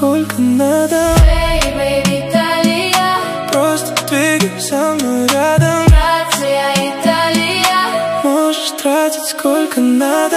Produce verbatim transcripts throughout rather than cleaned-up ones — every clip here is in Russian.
сколько надо. Эй, бэйби, Италия, Просто двигай со мной рядом. Грация, Италия, Можешь тратить сколько надо.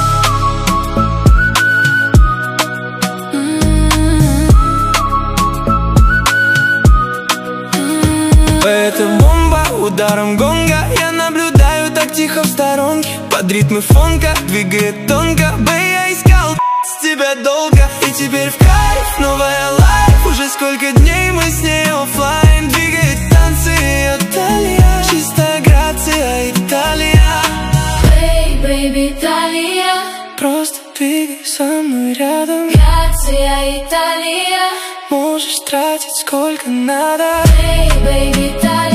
Это бомба, ударом гонга. Я наблюдаю так тихо в сторонке. Под ритмы фонка двигает тонко. Бэй, я искал с тебя долго. И теперь в кайф, новая лайф. Уже сколько дней мы с ней оффлайн. Двигает танцы ее талия. Чистая грация, Италия. эй, бэйби, Италия, Просто двигай со мной рядом. Грация, Италия, Можешь тратить сколько надо. эй, бэйби, Италия.